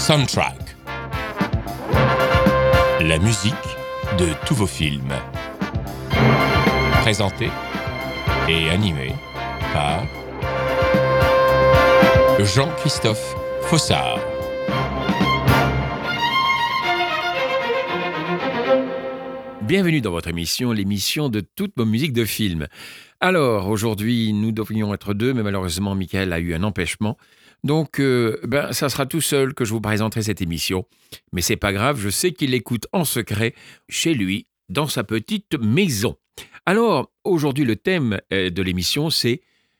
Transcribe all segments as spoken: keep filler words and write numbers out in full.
Soundtrack. La musique de tous vos films. Présenté et animé par Jean-Christophe Fossard. Bienvenue dans votre émission, l'émission de toutes vos musiques de films. Alors, aujourd'hui, nous devrions être deux, mais malheureusement, Michael a eu un empêchement. Donc, euh, ben, ça sera tout seul que je vous présenterai cette émission. Mais c'est pas grave, je sais qu'il l'écoute en secret, chez lui, dans sa petite maison. Alors, aujourd'hui, le thème de l'émission, c'est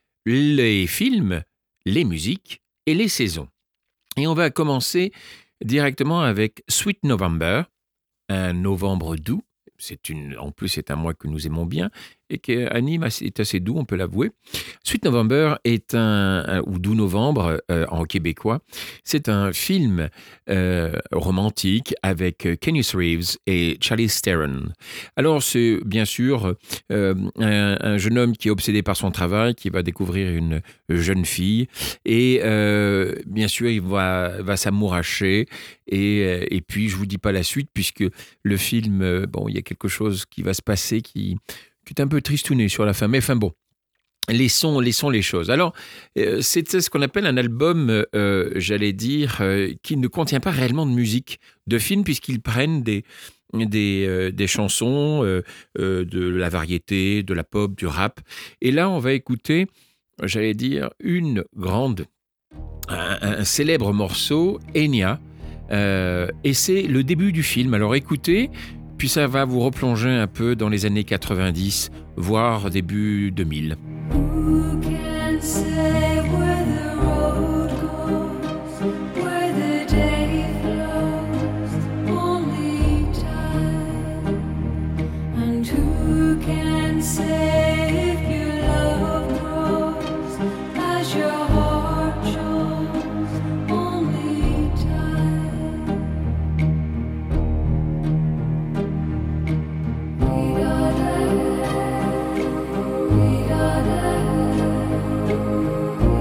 les films, les musiques et les saisons. Et on va commencer directement avec Sweet November, un novembre doux. C'est une, en plus, c'est un mois que nous aimons bien et qui anime est assez doux, on peut l'avouer. Sweet November est un, un ou Doux Novembre euh, en québécois. C'est un film euh, romantique avec Keanu Reeves et Charlize Theron. Alors, c'est bien sûr euh, un, un jeune homme qui est obsédé par son travail, qui va découvrir une jeune fille et euh, bien sûr, il va, va s'amouracher. Et, et puis, je ne vous dis pas la suite puisque le film, bon, il y a quelque chose qui va se passer qui, qui est un peu tristouné sur la fin. Mais enfin bon, laissons, laissons les choses. Alors, euh, c'est ce qu'on appelle un album, euh, j'allais dire, euh, qui ne contient pas réellement de musique de film puisqu'ils prennent des... Des, euh, des chansons, euh, euh, de la variété, de la pop, du rap. Et là, on va écouter, j'allais dire, une grande, un, un célèbre morceau, Enya, euh, et c'est le début du film. Alors écoutez, puis ça va vous replonger un peu dans les années quatre-vingt-dix, voire début deux mille. Who can say where the road goes, where the day flows, only time. And who can say if your love grows as your heart shows, only time. We gotta, we gotta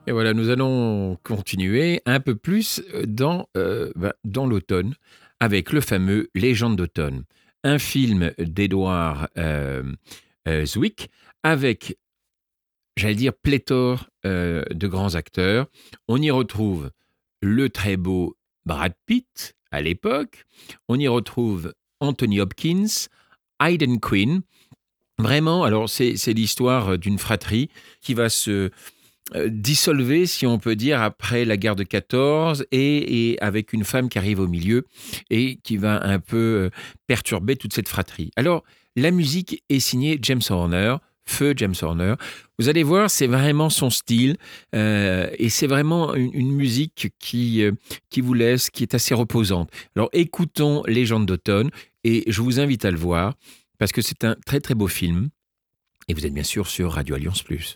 Et voilà, nous allons continuer un peu plus dans, euh, ben, dans l'automne avec le fameux Légende d'automne, un film d'Edouard euh, euh, Zwick avec, j'allais dire, pléthore euh, de grands acteurs. On y retrouve le très beau Brad Pitt à l'époque, on y retrouve Anthony Hopkins, Aidan Quinn. Vraiment, alors c'est, c'est l'histoire d'une fratrie qui va se euh, dissolver, si on peut dire, après la guerre de quatorze et, et avec une femme qui arrive au milieu et qui va un peu euh, perturber toute cette fratrie. Alors, la musique est signée James Horner, feu James Horner. Vous allez voir, c'est vraiment son style euh, et c'est vraiment une, une musique qui, euh, qui vous laisse, qui est assez reposante. Alors, écoutons Légende d'automne et je vous invite à le voir parce que c'est un très très beau film et vous êtes bien sûr sur Radio Alliance Plus.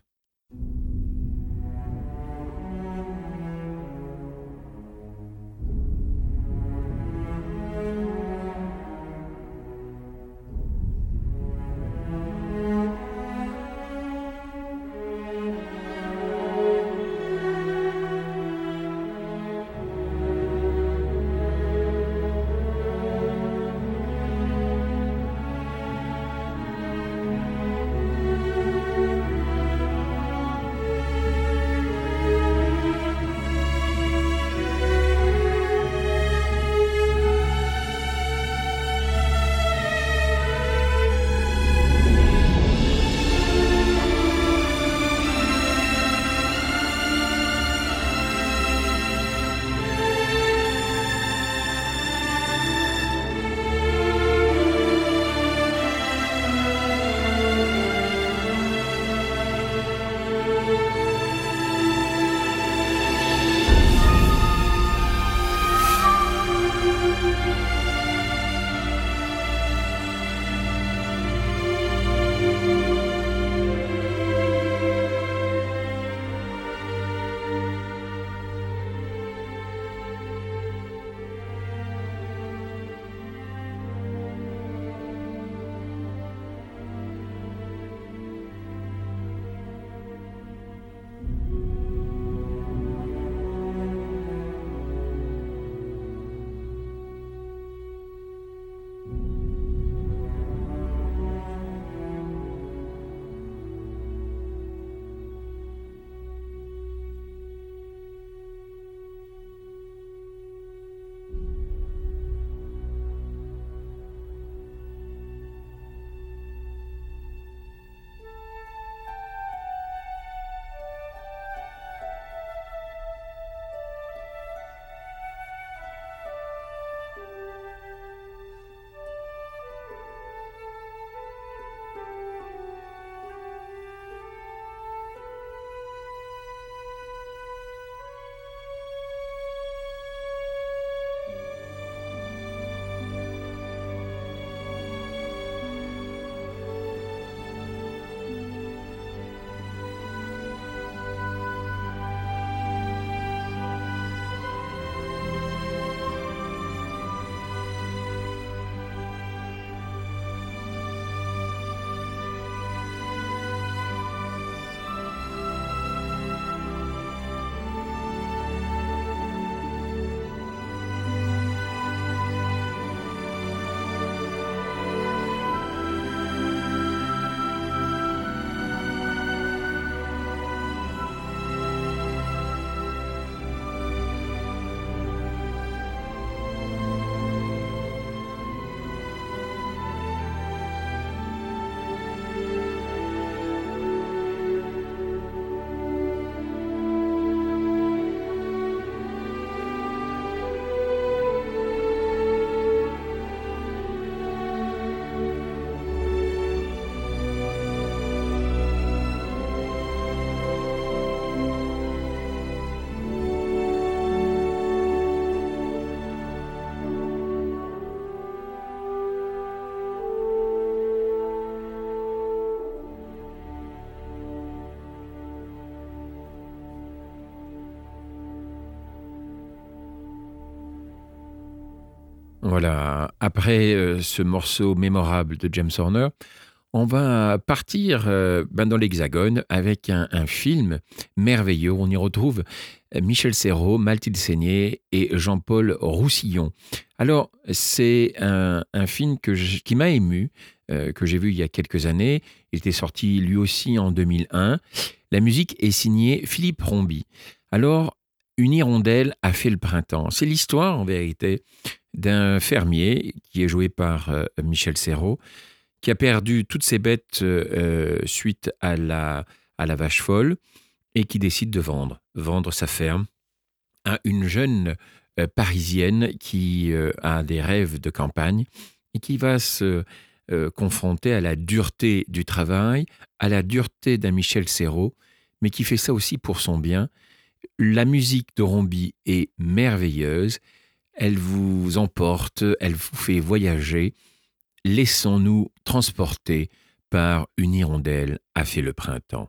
Voilà, après euh, ce morceau mémorable de James Horner, On va partir euh, ben, dans l'Hexagone avec un, un film merveilleux. On y retrouve Michel Serrault, Mathilde Seigner et Jean-Paul Roussillon. Alors, c'est un, un film que je- qui m'a ému, euh, que j'ai vu il y a quelques années. Il était sorti lui aussi en deux mille un. La musique est signée Philippe Rombi. Alors, une hirondelle a fait le printemps. C'est l'histoire, en vérité, d'un fermier qui est joué par euh, Michel Serrault, qui a perdu toutes ses bêtes euh, suite à la, à la vache folle et qui décide de vendre, vendre sa ferme à une jeune euh, Parisienne qui euh, a des rêves de campagne et qui va se euh, confronter à la dureté du travail, à la dureté d'un Michel Serrault, mais qui fait ça aussi pour son bien. La musique de Rombi est merveilleuse, elle vous emporte, elle vous fait voyager. Laissons-nous transporter par une hirondelle a fait le printemps.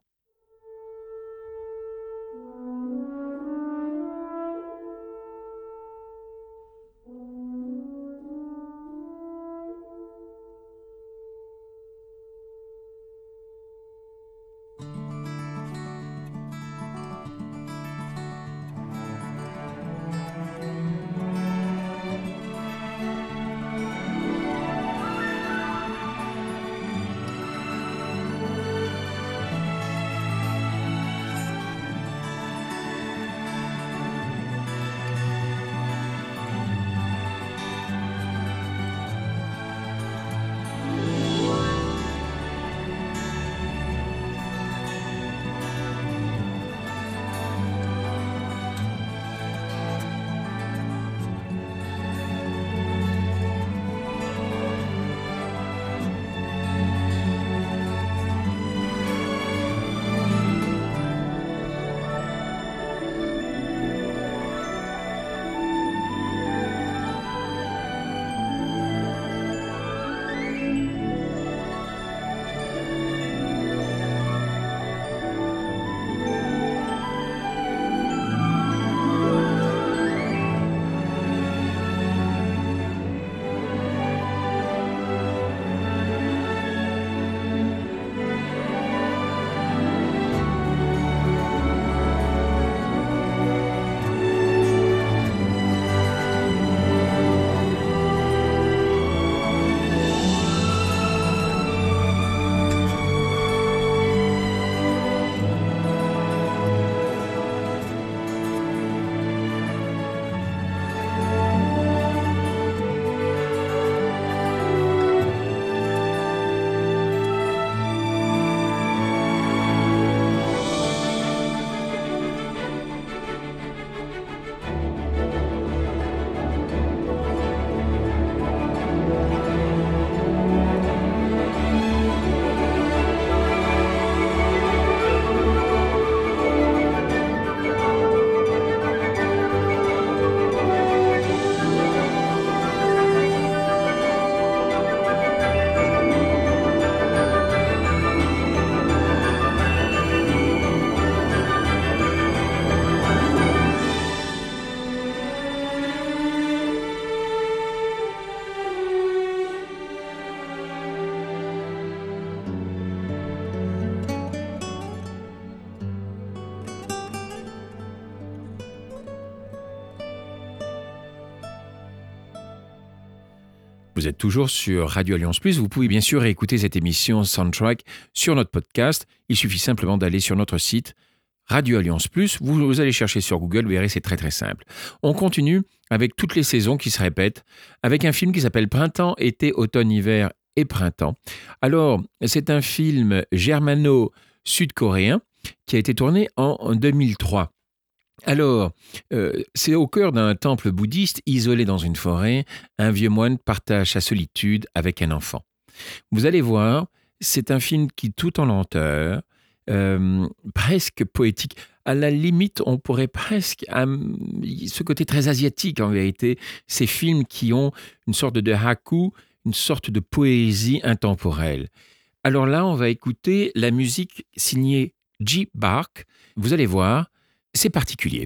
Vous êtes toujours sur Radio Alliance Plus. Vous pouvez bien sûr écouter cette émission Soundtrack sur notre podcast. Il suffit simplement d'aller sur notre site Radio Alliance Plus. Vous, vous allez chercher sur Google, vous verrez, c'est très très simple. On continue avec toutes les saisons qui se répètent, avec un film qui s'appelle Printemps, été, automne, hiver et printemps. Alors, c'est un film germano-sud-coréen qui a été tourné en deux mille trois. Alors, euh, c'est au cœur d'un temple bouddhiste isolé dans une forêt, un vieux moine partage sa solitude avec un enfant. Vous allez voir, c'est un film qui, tout en lenteur, euh, presque poétique, à la limite, on pourrait presque, euh, ce côté très asiatique en vérité, ces films qui ont une sorte de haku, une sorte de poésie intemporelle. Alors là, on va écouter la musique signée J. Bark. Vous allez voir, c'est particulier.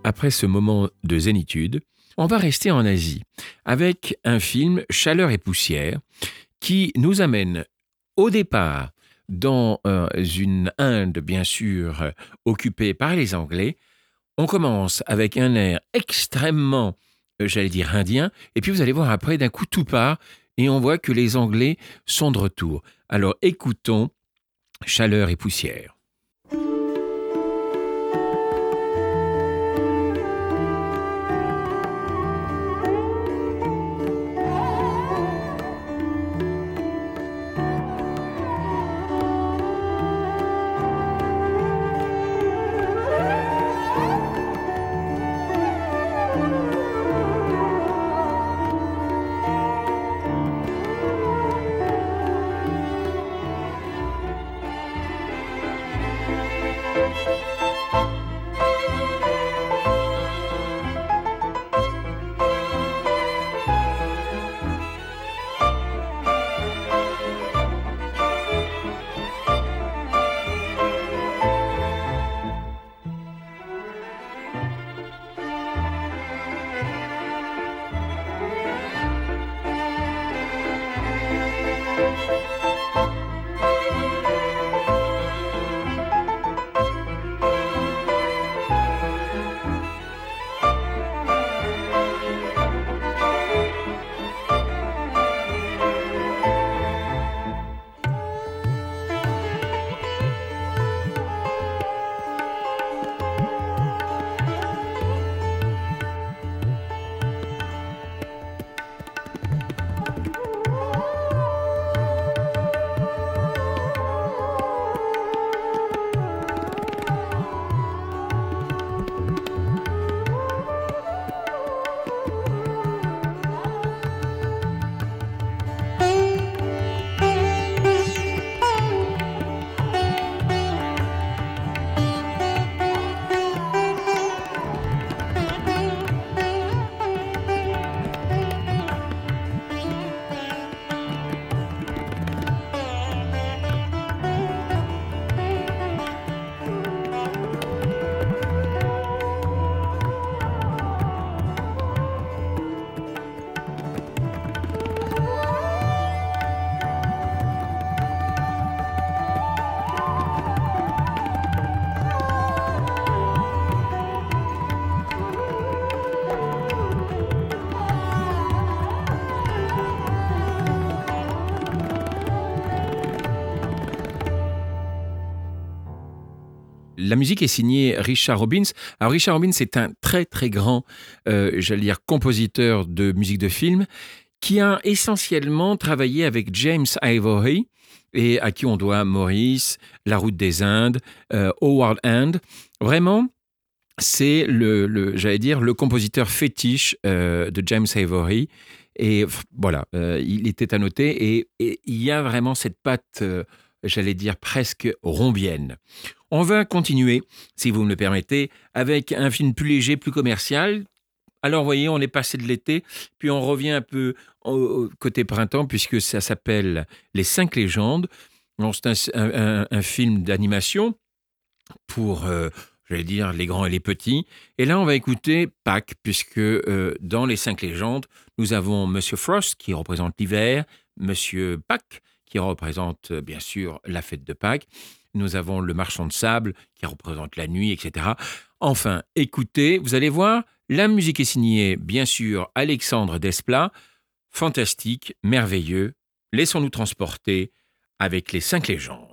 après ce moment de zénitude, on va rester en Asie avec un film Chaleur et poussière qui nous amène au départ dans euh, une Inde, bien sûr, euh, occupée par les Anglais. On commence avec un air extrêmement, euh, j'allais dire, indien, et puis vous allez voir après, d'un coup, tout part, et on voit que les Anglais sont de retour. Alors écoutons Chaleur et poussière. La musique est signée Richard Robbins. Alors Richard Robbins est un très très grand, euh, j'allais dire, compositeur de musique de film qui a essentiellement travaillé avec James Ivory et à qui on doit Maurice, La Route des Indes, euh, Howard Hand. Vraiment, c'est le, le, j'allais dire, le compositeur fétiche euh, de James Ivory. Et voilà, euh, il était à noter et, et il y a vraiment cette patte, euh, j'allais dire, presque rombienne. On va continuer, si vous me le permettez, avec un film plus léger, plus commercial. Alors, vous voyez, on est passé de l'été, puis on revient un peu au, au côté printemps, puisque ça s'appelle Les Cinq Légendes. Alors, c'est un, un, un film d'animation pour, euh, j'allais dire, les grands et les petits. Et là, on va écouter Pâques, puisque euh, dans Les Cinq Légendes, nous avons Monsieur Frost, qui représente l'hiver, Monsieur Pâques, qui représente, bien sûr, la fête de Pâques. Nous avons le marchand de sable qui représente la nuit, et cetera. Enfin, écoutez, vous allez voir, la musique est signée, bien sûr, Alexandre Desplat. Fantastique, merveilleux. Laissons-nous transporter avec les cinq légendes.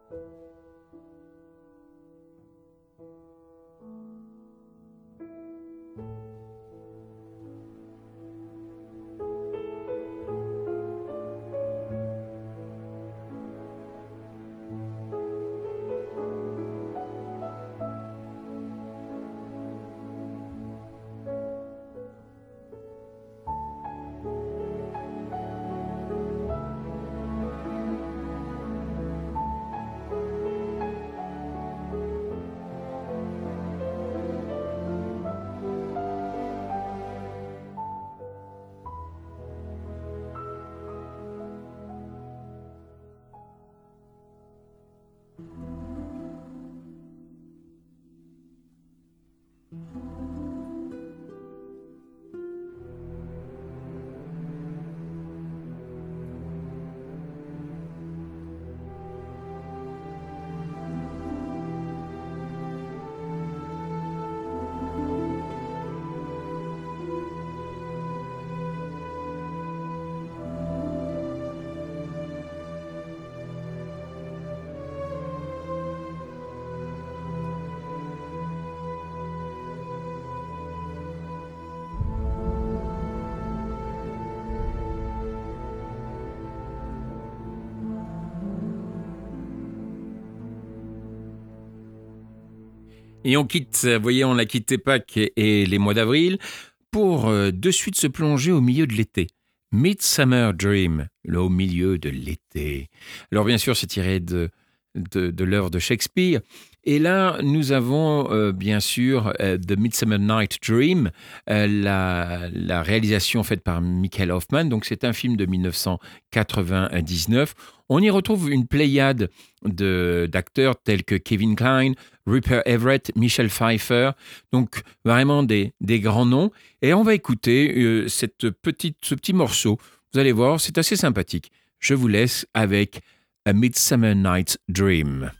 Et on quitte, vous voyez, on a quitté Pâques et les mois d'avril pour euh, de suite se plonger au milieu de l'été. Midsummer Dream, là, au milieu de l'été. Alors bien sûr, c'est tiré de, de, de l'œuvre de Shakespeare. Et là, nous avons euh, bien sûr euh, The Midsummer Night Dream, euh, la, la réalisation faite par Michael Hoffman. Donc c'est un film de dix-neuf cent quatre-vingt-dix-neuf. On y retrouve une pléiade de, d'acteurs tels que Kevin Kline, Rupert Everett, Michelle Pfeiffer, donc vraiment des, des grands noms. Et on va écouter euh, cette petite, ce petit morceau. Vous allez voir, c'est assez sympathique. Je vous laisse avec A Midsummer Night's Dream.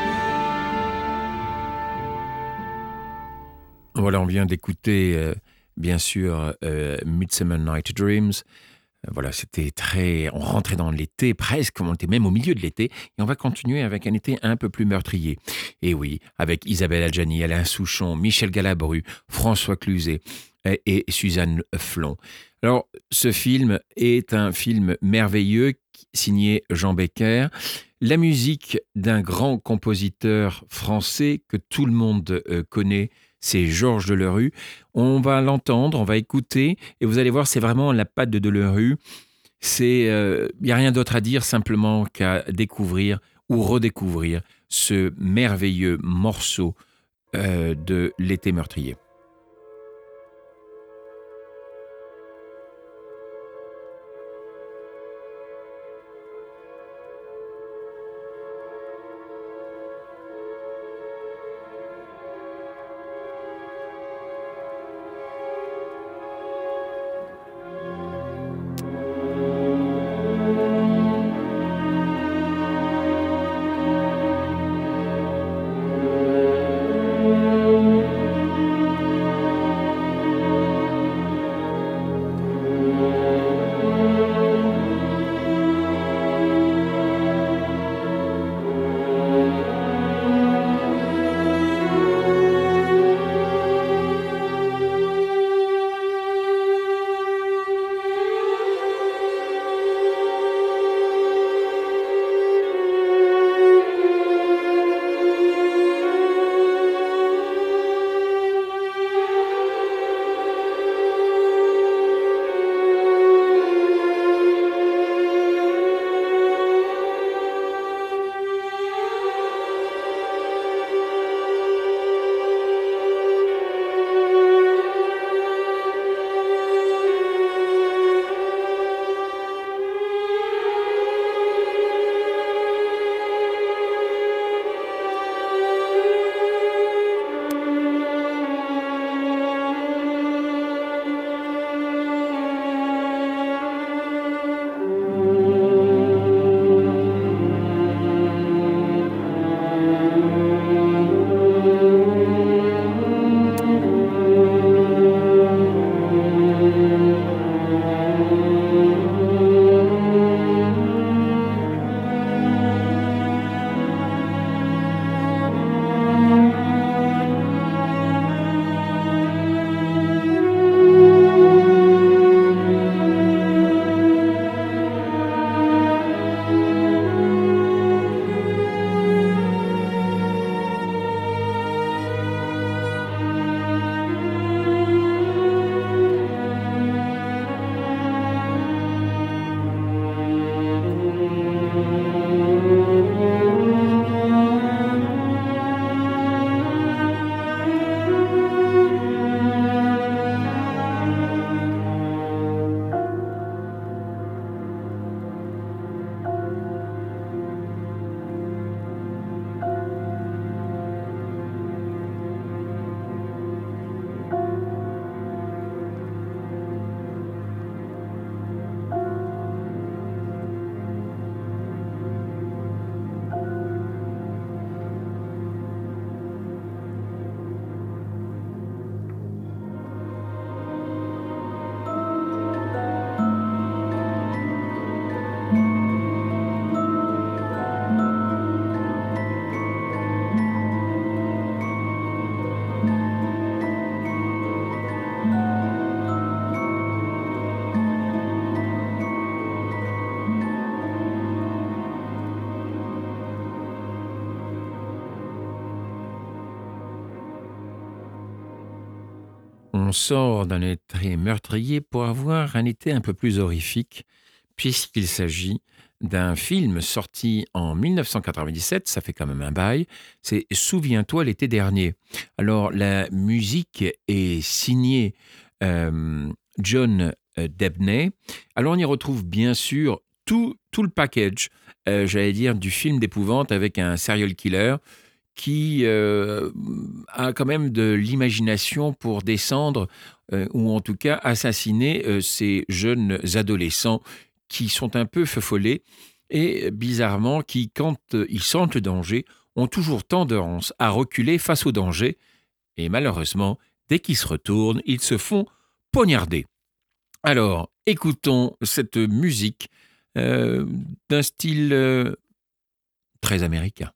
Voilà, on vient d'écouter euh, bien sûr, euh, Midsummer Night Dreams. Euh, Voilà, c'était très. On rentrait dans l'été presque, on était même au milieu de l'été, et on va continuer avec un été un peu plus meurtrier. Et oui, avec Isabelle Adjani, Alain Souchon, Michel Galabru, François Cluzet et, et Suzanne Flon. Alors, ce film est un film merveilleux signé Jean Becker. La musique d'un grand compositeur français que tout le monde euh, connaît, c'est Georges Delerue. On va l'entendre, on va écouter, et vous allez voir, c'est vraiment la patte de Delerue. C'est, il euh, n'y a rien d'autre à dire simplement qu'à découvrir ou redécouvrir ce merveilleux morceau euh, de l'été meurtrier. On sort d'un été meurtrier pour avoir un été un peu plus horrifique, puisqu'il s'agit d'un film sorti en mille neuf cent quatre-vingt-dix-sept, ça fait quand même un bail, c'est Souviens-toi l'été dernier. Alors la musique est signée euh, John euh, Debney. Alors on y retrouve bien sûr tout, tout le package, euh, j'allais dire, du film d'épouvante avec un serial killer qui euh, a quand même de l'imagination pour descendre, euh, ou en tout cas assassiner euh, ces jeunes adolescents qui sont un peu feufolés et bizarrement qui, quand euh, ils sentent le danger, ont toujours tendance à reculer face au danger. Et malheureusement, dès qu'ils se retournent, ils se font poignardé. Alors, écoutons cette musique euh, d'un style euh, très américain.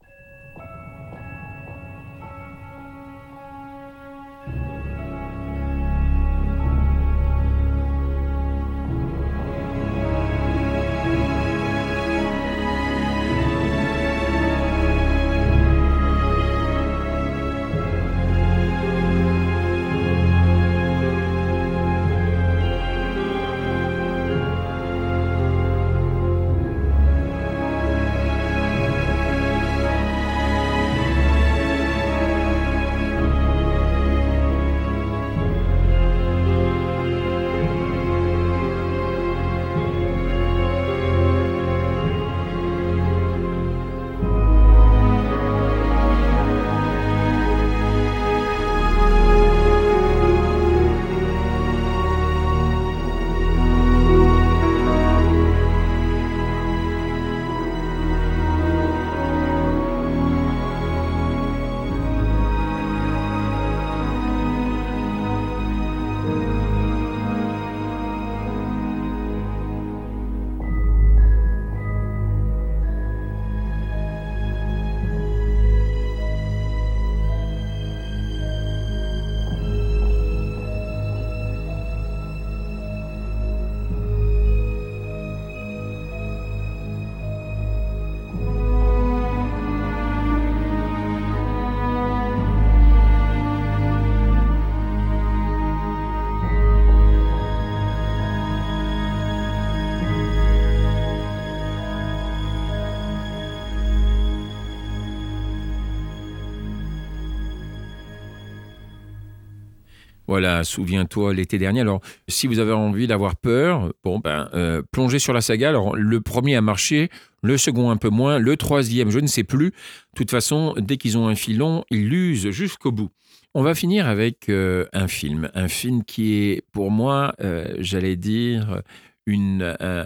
Voilà, souviens-toi l'été dernier. Alors, si vous avez envie d'avoir peur, bon ben, euh, plongez sur la saga. Alors, le premier a marché, le second un peu moins, le troisième, je ne sais plus. De toute façon, dès qu'ils ont un filon, ils l'usent jusqu'au bout. On va finir avec euh, un film, un film qui est pour moi, euh, j'allais dire, une, euh,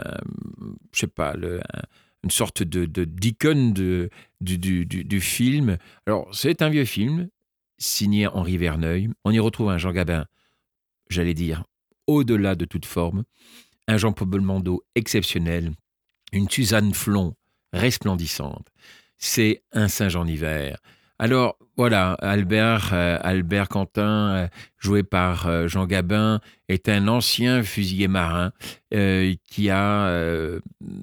je sais pas, le, un, une sorte de, de d'icône de, du, du, du, du film. Alors, c'est un vieux film, signé Henri Verneuil. On y retrouve un Jean Gabin, j'allais dire, au-delà de toute forme, un Jean-Paul Belmondo exceptionnel, une Suzanne Flon resplendissante. C'est un singe en hiver. Alors, voilà, Albert, euh, Albert Quentin, euh, joué par euh, Jean Gabin, est un ancien fusilier marin euh, qui a euh,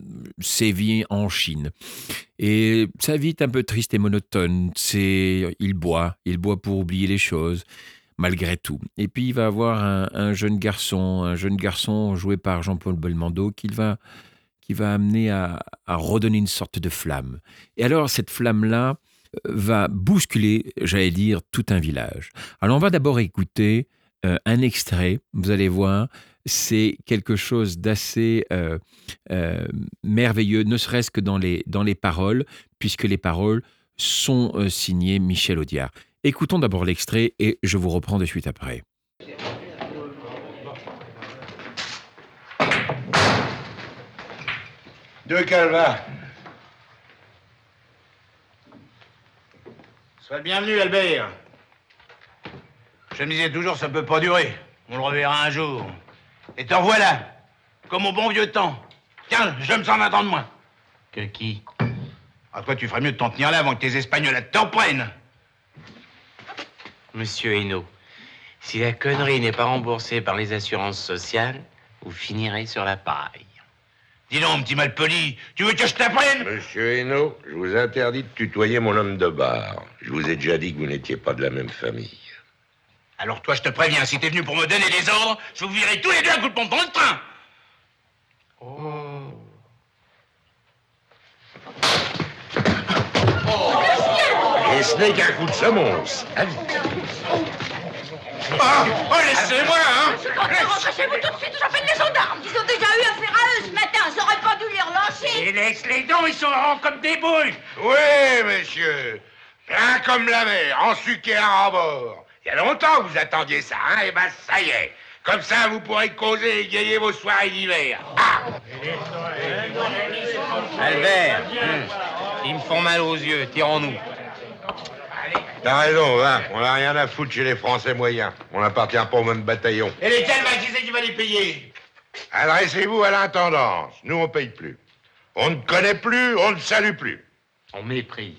sévi en Chine. Et sa vie est un peu triste et monotone. C'est, il boit, il boit pour oublier les choses, malgré tout. Et puis il va avoir un, un jeune garçon, un jeune garçon joué par Jean-Paul Belmondo, qu'il va, qui va amener à, à redonner une sorte de flamme. Et alors cette flamme-là va bousculer, j'allais dire, tout un village. Alors on va d'abord écouter euh, un extrait, vous allez voir, c'est quelque chose d'assez euh, euh, merveilleux, ne serait-ce que dans les, dans les paroles, puisque les paroles sont euh, signées Michel Audiard. Écoutons d'abord l'extrait et je vous reprends de suite après. Deux calvas. Sois le bienvenu, Albert. Je me disais toujours, ça peut pas durer. On le reverra un jour. Et te revoilà, comme au bon vieux temps. Tiens, je me sens attendre moins. Que qui? Ah, toi, tu ferais mieux de t'en tenir là avant que tes Espagnols t'en prennent. Monsieur Hainaut, si la connerie n'est pas remboursée par les assurances sociales, vous finirez sur la paille. Dis donc, petit malpoli, tu veux que je t'apprenne? Monsieur Hainaut, je vous interdis de tutoyer mon homme de bar. Je vous ai déjà dit que vous n'étiez pas de la même famille. Alors toi, je te préviens, si t'es venu pour me donner des ordres, je vous virerai tous les deux à coups de pompe dans le train. Oh. Et ce n'est qu'un coup de semonce. Allez. Oh, oh laissez-moi, hein. Quand tu rentres chez vous tout de suite, j'appelle les gendarmes. Ils ont déjà eu affaire à eux ce matin. J'aurais pas dû les relancer. Et laisse les dents, ils sont ronds comme des boules. Oui, monsieur. Plein comme la mer, en sucre et à rebord. Il y a longtemps que vous attendiez ça, hein? Et ben, ça y est. Comme ça, vous pourrez causer et égayer vos soirées d'hiver. Ah! Albert, hum, ils me font mal aux yeux, tirons-nous. Allez. T'as raison, hein. On n'a rien à foutre chez les Français moyens. On n'appartient pas au même bataillon. Et lesquels, bah, qui c'est qui va les payer? Adressez-vous à l'intendance. Nous, on paye plus. On ne connaît plus, on ne salue plus. On méprise.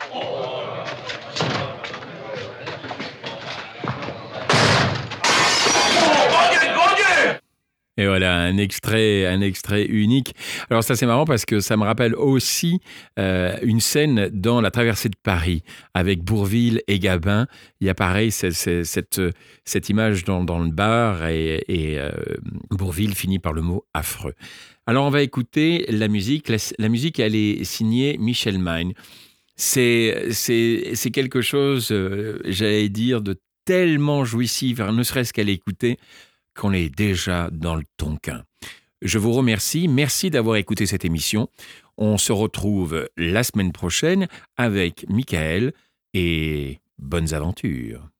Et voilà, un extrait, un extrait unique. Alors ça, c'est marrant parce que ça me rappelle aussi euh, une scène dans La Traversée de Paris avec Bourvil et Gabin. Il y a pareil, c'est, c'est, cette, cette image dans, dans le bar et, et euh, Bourvil finit par le mot affreux. Alors on va écouter la musique. La, la musique, elle est signée Michel Magne. C'est, c'est, c'est quelque chose, euh, j'allais dire, de tellement jouissif, ne serait-ce qu'à l'écouter, qu'on est déjà dans le tonkin. Je vous remercie, merci d'avoir écouté cette émission. On se retrouve la semaine prochaine avec Michael et bonnes aventures.